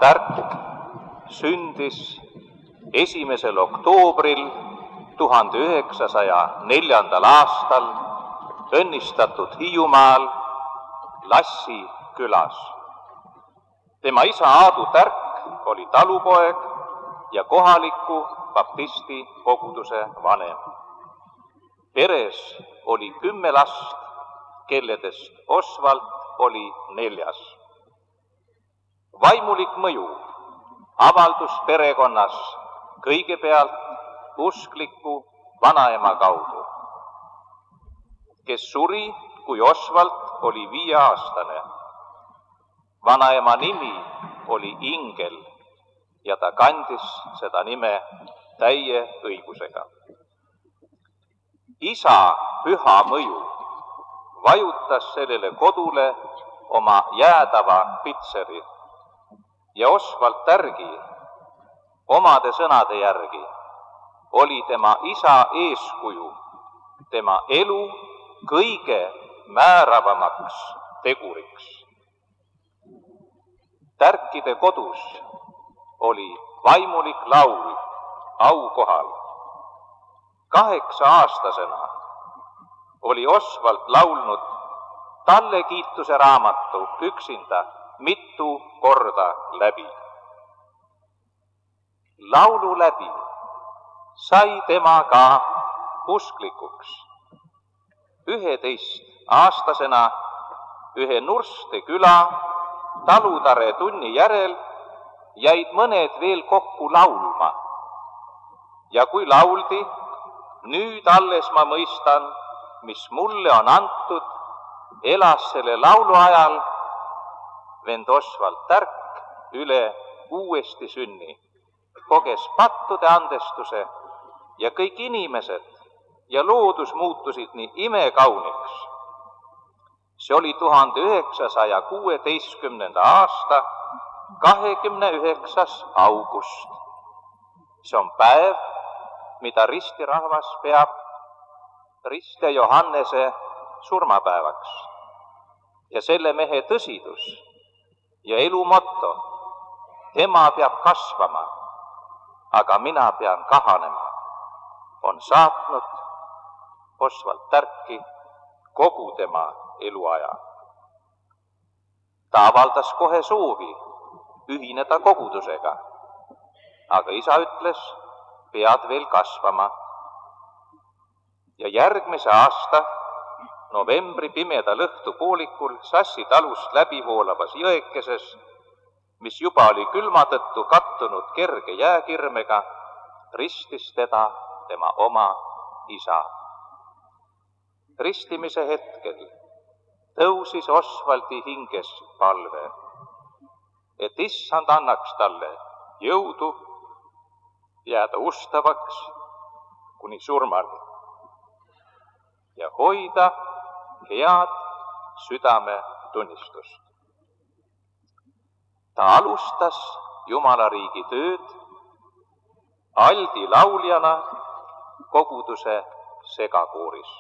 Tärk sündis 1. oktoobril 1904. aastal õnnistatud Hiiumaal Lassi külas. Tema isa Aadu Tärk oli talupoeg ja kohaliku baptisti koguduse vanem. Peres oli 10 last, kelledest Osvald oli 4. Vaimulik mõju avaldus perekonnas kõigepealt uskliku vanaema kaudu, kes suri, kui Osvald oli 5-aastane. Vanaema nimi oli Ingel ja ta kandis seda nime täie õigusega. Isa püha mõju vajutas sellele kodule oma jäädava pitseri ja Osvald Tärgi omade sõnade järgi oli tema isa eeskuju tema elu kõige määravamaks teguriks. Tärkide kodus oli vaimulik laul aukohal. 8-aastasena oli Osvald laulnud talle kiituse raamatu üksinda mitu korda läbi. Laulu läbi sai tema ka usklikuks. 11-aastasena ühe Nurste küla talutare tunni järel jäid mõned veel kokku laulma. Ja kui lauldi, nüüd alles ma mõistan, mis mulle on antud, elas selle laulu ajal vend Osvald Tärk üle uuesti sünni, koges pattude andestuse ja kõik inimesed ja loodus muutusid nii imekauniks. See oli 1916. aasta 29. august. See on päev, mida ristirahvas peab Riste Johannese surmapäevaks. Ja selle mehe tõsidus ja elu motto, tema peab kasvama, aga mina pean kahanema, on saatnud Osvald Tärki kogu tema eluaja. Ta avaldas kohe soovi ühineda kogudusega, aga isa ütles, pead veel kasvama. Ja järgmise aasta novembri pimedal õhtupoolikul Sassi talust läbi voolavas jõekeses, mis juba oli külma tõttu kattunud kerge jääkirmega, ristis teda tema oma isa. Ristimise hetkel tõusis Osvaldi hinges palve, et issand annaks talle jõudu jääda ustavaks kuni surmani ja hoida head südametunnistust. Ta alustas Jumalariigi tööd aldi lauljana koguduse segakooris.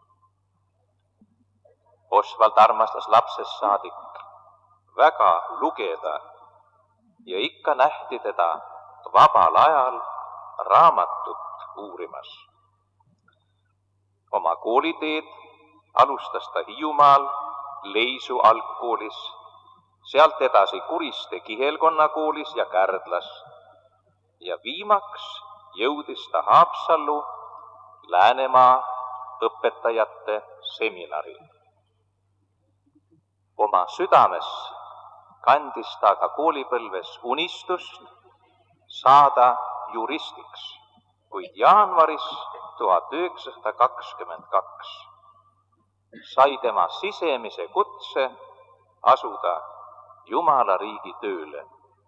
Osvald armastas lapsest saadik väga lugeda ja ikka nähti teda vabal ajal raamatut uurimas. Oma kooliteed alustas ta Hiiumaal Leisu algkoolis, sealt edasi Kuriste Kihelkonna koolis ja Kärdlas ja viimaks jõudis ta Haapsallu Läänemaa õpetajate seminari. Oma südames kandis ta ka koolipõlves unistust saada juristiks, kuid jaanuaris 1922 sai tema sisemise kutse asuda Jumalariigi tööle.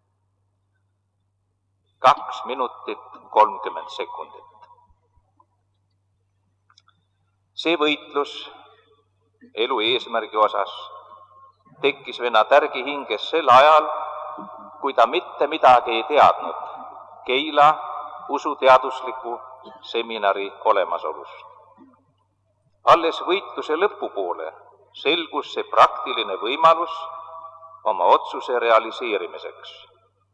2 minutit 30 sekundit. See võitlus elu eesmärgi osas tekkis venna Tärgi hinges sel ajal, kui ta mitte midagi ei teadnud Keila usuteadusliku seminari olemasolust. Alles võitluse lõpupoole selgus see praktiline võimalus oma otsuse realiseerimiseks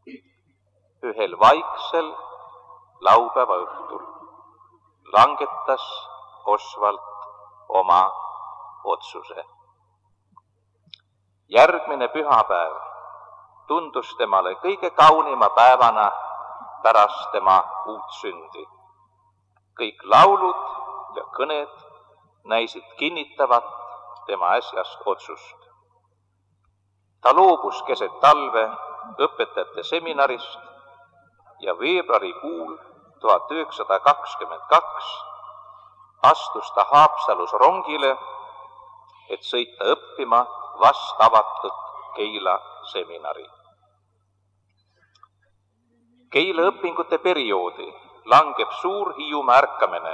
ühel vaiksel laupäeva õhtul langetas Oswald oma otsuse. Järgmine pühapäev tundus temale kõige kaunima päevana pärast tema uut sündi. Kõik laulud ja kõned näisid kinnitavat tema äsjast otsust. Ta loobus keset talve õpetajate seminarist ja veebruarikuul 1922 astus ta Haapsalus rongile, et sõita õppima vast avatud Keila seminari. Keila õpingute perioodi langeb suur Hiiumaa ärkamine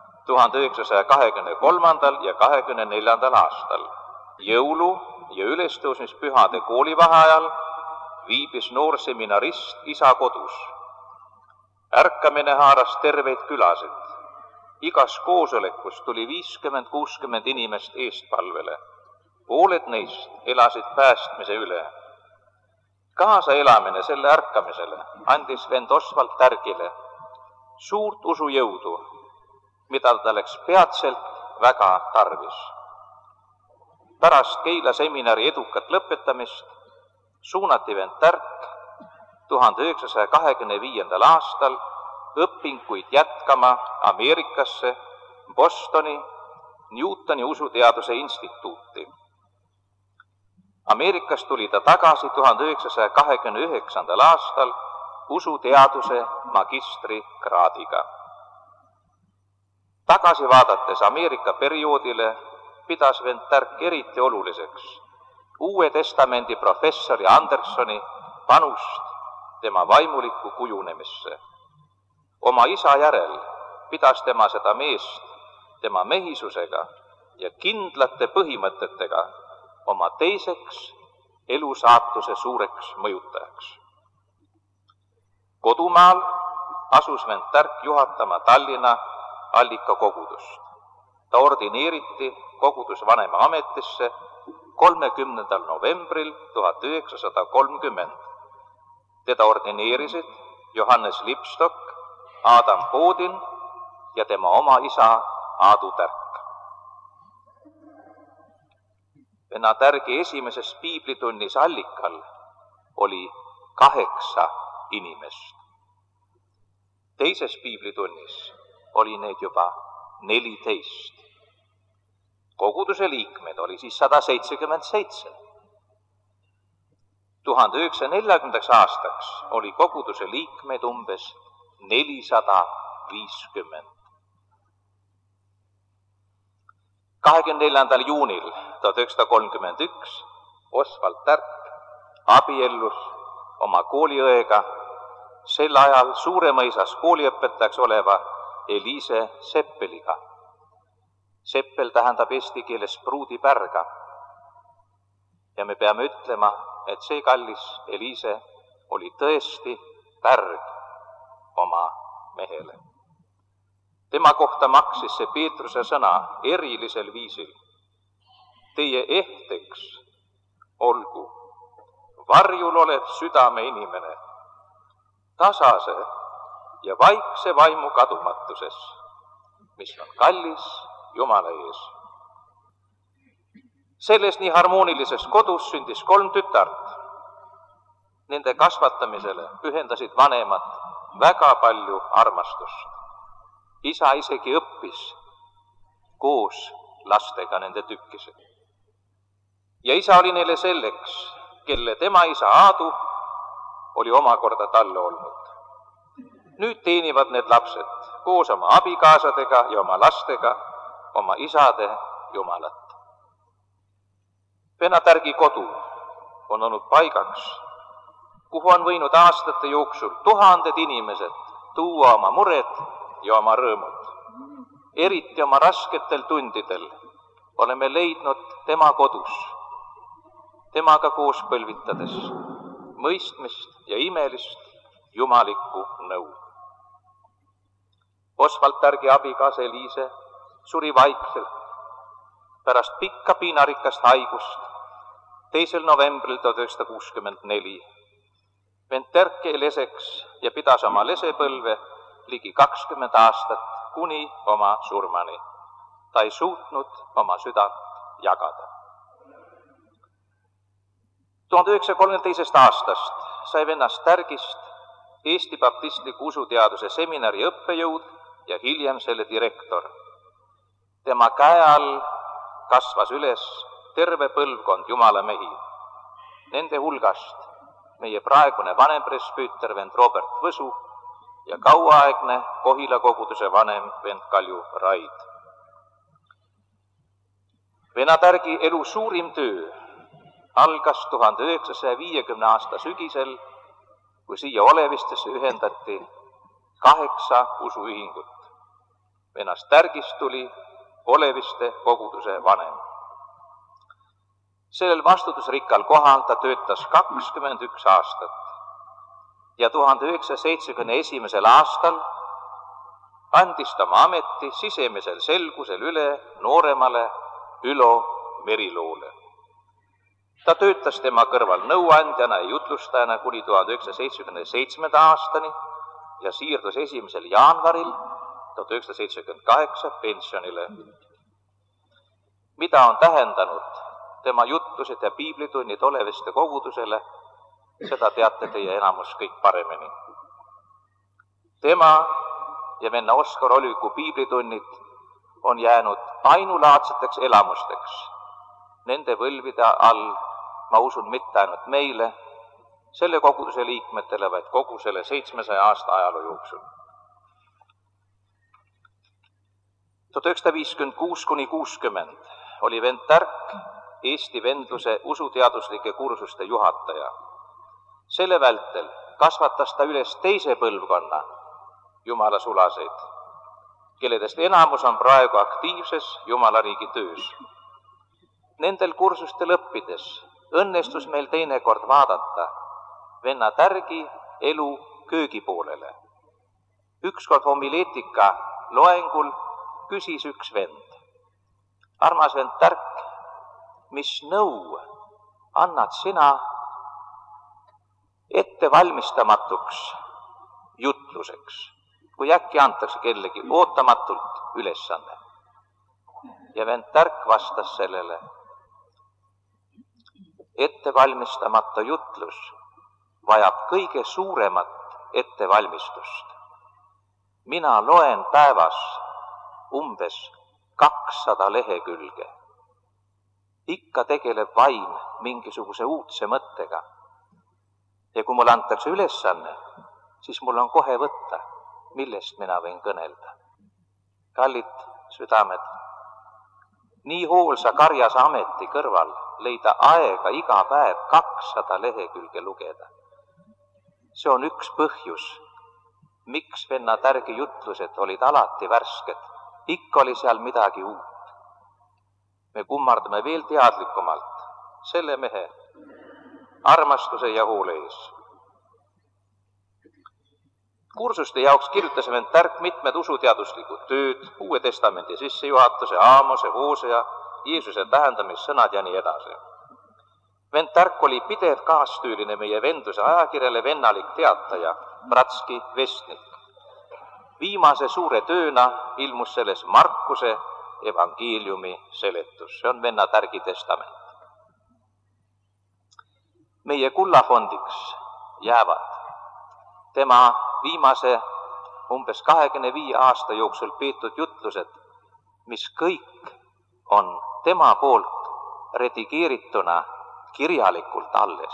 1923. ja 24. aastal. Jõulu- ja ülestõusmispühade koolivaheajal viibis noor seminarist isa kodus. Ärkamine haaras terveid külasid. Igas koosolekus tuli 50-60 inimest eestpalvele. Pooled neist elasid päästmise üle. Kaasa elamine selle ärkamisele andis vend Oswald Tärgile suurt usujõudu, mida ta läks peatselt väga tarvis. Pärast Keila seminari edukat lõpetamist suunati vend Tärk 1925. aastal õpinguid jätkama Ameerikasse, Bostoni, Newtoni usuteaduse instituuti. Ameerikas tuli ta tagasi 1929. aastal usuteaduse magistrikraadiga. Tagasi vaadates Ameerika perioodile pidas vend Tärk eriti oluliseks Uue Testamendi professori Andersoni panust tema vaimulikku kujunemisse. Oma isa järel pidas tema seda meest tema mehisusega ja kindlate põhimõtetega oma teiseks elusaatuse suureks mõjutajaks. Kodumaal asus vend Tärk juhatama Tallinna allikakogudust. Ta ordineeriti kogudusvanema ametisse 30. novembril 1930. Teda ordineerisid Johannes Lipstock, Adam Poodin ja tema oma isa Aadu Tärk. Venna Tärgi esimeses piiblitunnis Allikal oli 8 inimest. Teises piiblitunnis oli neid juba 14. Koguduse liikmed oli siis 177. 1940. aastaks oli koguduse liikmeid umbes 450. 24. juunil 1931 Oswald Tärk abiellus oma kooliõega, sel ajal Suuremõisas kooliõpetajaks oleva Eliise Seppeliga. Seppel tähendab eesti keeles pruudipärga. Ja me peame ütlema, et see kallis Eliise oli tõesti pärg oma mehele. Tema kohta maksis see Peetruse sõna erilisel viisil. Teie ehteks olgu varjul olev südame inimene, tasase ja vaikse vaimu kadumatuses, mis on kallis Jumala ees. Selles nii harmoonilises kodus sündis 3 tütart. Nende kasvatamisele pühendasid vanemad väga palju armastust. Isa isegi õppis koos lastega nende tükkised. Ja isa oli neile selleks, kelle tema isa Aadu oli omakorda talle olnud. Nüüd teenivad need lapsed koos oma abikaasadega ja oma lastega oma isade Jumalat. Venna Tärgi kodu on olnud paigaks, kuhu on võinud aastate jooksul 1000 inimesed tuua oma mured ja oma rõõmud. Eriti oma rasketel tundidel oleme leidnud tema kodus, temaga koos põlvitades mõistmist ja imelist jumalikku nõu. Oswald Tärgi abikaasa Eliise suri vaikselt pärast pikka piinarikast haigust 2. novembril 1964. Vend Tärk leseks ja pidas oma lesepõlve ligi 20 aastat kuni oma surmani. Ta ei suutnud oma südant jagada. 1932. aastast sai vennast Tärgist Eesti baptistliku usuteaduse seminari õppejõud ja hiljem selle direktor. Tema käe all kasvas üles terve põlvkond jumalamehi. Nende hulgast meie praegune vanempresbüüter vend Robert Võsu ja kauaaegne Kohila koguduse vanem vend Kalju Raid. Venna Tärgi elu suurim töö algas 1950. aasta sügisel, kui siia Olevistesse ühendati 8 usuühingut. Vennast Tärgist tuli Oleviste koguduse vanem. Sellel vastutusrikkal kohal ta töötas 21 aastat ja 1971. aastal andis ta oma ameti sisemisel selgusel üle nooremale Ülo Meriloole. Ta töötas tema kõrval nõuandjana ja jutlustajana kuni 1977. aastani ja siirdus 1. jaanuaril 1978 pensionile. Mida on tähendanud tema jutlused ja piiblitunnid Oleviste kogudusele, seda teate teie enamus kõik paremini. Tema ja venna Oskar Olviku piiblitunnid on jäänud ainulaadseteks elamusteks nende võlvide all, ma usun, mitte ainult meile, selle koguduse liikmetele, vaid kogu selle 700 aasta ajaloo jooksul. 1956–60 oli vend Tärk Eesti vendluse usuteaduslike kursuste juhataja. Selle vältel kasvatas ta üles teise põlvkonna Jumala sulaseid, kelledest enamus on praegu aktiivses Jumala riigi töös. Nendel kursustel õppides õnnestus meil teinekord vaadata venna Tärgi elu köögipoolele. Ükskord homileetika loengul küsis üks vend: armas vend Tärk, mis nõu annad sina ettevalmistamatuks jutluseks, kui äkki antakse kellegi ootamatult ülesanne? Ja vend Tärk vastas sellele: ettevalmistamata jutlus vajab kõige suuremat ettevalmistust. Mina loen päevas umbes 200 lehekülge. Ikka tegeleb vaim mingisuguse uudse mõttega. Ja kui mul antakse ülesanne, siis mul on kohe võtta, millest mina võin kõnelda. Kallid südamed, nii hoolsa karjase ameti kõrval leida aega iga päev 200 lehekülge lugeda. See on üks põhjus, miks venna Tärgi jutlused olid alati värsked. Ikka oli seal midagi uut. Me kummardame veel teadlikumalt selle mehe armastuse ja hoole ees. Kursuste jaoks kirjutas vend Tärk mitmed usuteaduslikud tööd, Uue Testamendi sissejuhatuse, Aamose, Hoosea, Jeesuse tähendamissõnad ja nii edasi. Vend Tärk oli pidev kaastüüline meie vendluse ajakirjale vennalik teataja, Bratski vestnik. Viimase suure tööna ilmus selles Markuse evangeeliumi seletus. See on venna Tärgi testament. Meie kullafondiks jäävad tema viimase umbes 25 aasta jooksul peetud jutlused, mis kõik on tema poolt redigeerituna kirjalikult alles.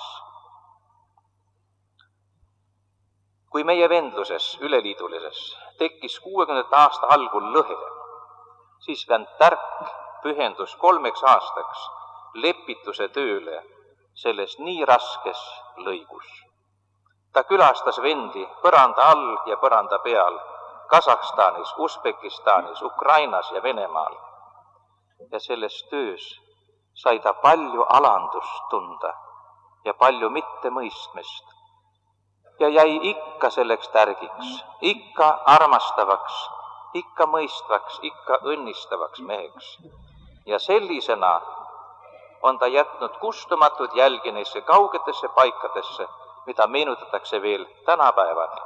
Kui meie vendluses üleliidulises tekkis 60. aasta algul lõhe, siis vend Tärk pühendus 3 aastaks lepituse tööle selles nii raskes lõigus. Ta külastas vendi põranda all ja põranda peal Kasahstanis, Usbekistanis, Ukrainas ja Venemaal. Ja selles töös sai ta palju alandust tunda ja palju mittemõistmist. Ja jäi ikka selleks Tärgiks, ikka armastavaks, ikka mõistvaks, ikka õnnistavaks meheks. Ja sellisena on ta jätnud kustumatud jälgi neisse kaugetesse paikadesse, mida meenutatakse veel tänapäevani.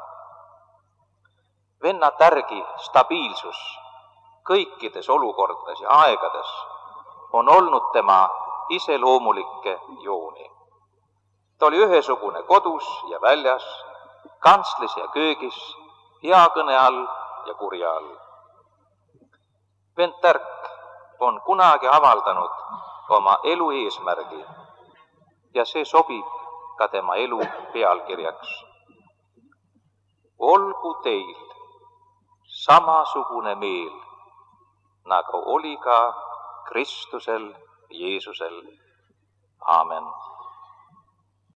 Venna Tärgi stabiilsus kõikides olukordades ja aegades on olnud tema iseloomulikke jooni. Ta oli ühesugune kodus ja väljas, kantslis ja köögis, hea kõne all ja kurja all. Vend Tärk on kunagi avaldanud oma elu eesmärgi ja see sobib ka tema elu pealkirjaks. Olgu teil samasugune meel, nagu oli ka Kristusel Jeesusel. Aamen.